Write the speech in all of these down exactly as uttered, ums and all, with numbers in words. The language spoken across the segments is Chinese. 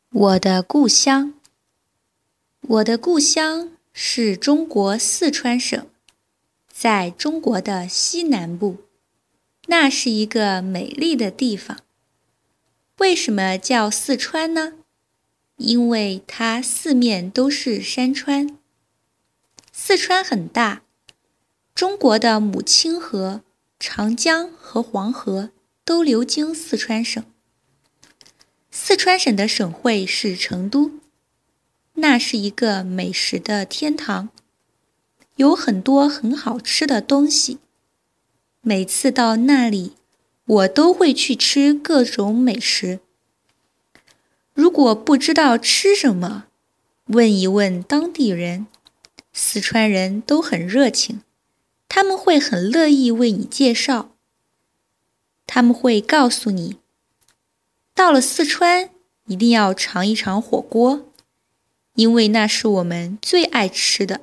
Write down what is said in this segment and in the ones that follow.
我的故乡，我的故乡是中国四川省，在中国的西南部，那是一个美丽的地方。为什么叫四川呢？因为它四面都是山川。四川很大，中国的母亲河长江和黄河都流经四川省。四川省的省会是成都，那是一个美食的天堂，有很多很好吃的东西。每次到那里，我都会去吃各种美食。如果不知道吃什么，问一问当地人，四川人都很热情，他们会很乐意为你介绍。他们会告诉你，到了四川，一定要尝一尝火锅，因为那是我们最爱吃的。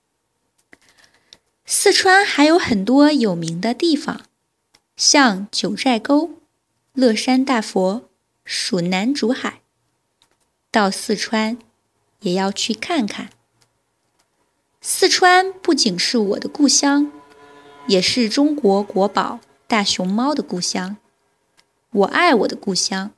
四川还有很多有名的地方，像九寨沟、乐山大佛、蜀南竹海。到四川也要去看看。四川不仅是我的故乡，也是中国国宝大熊猫的故乡。我爱我的故乡。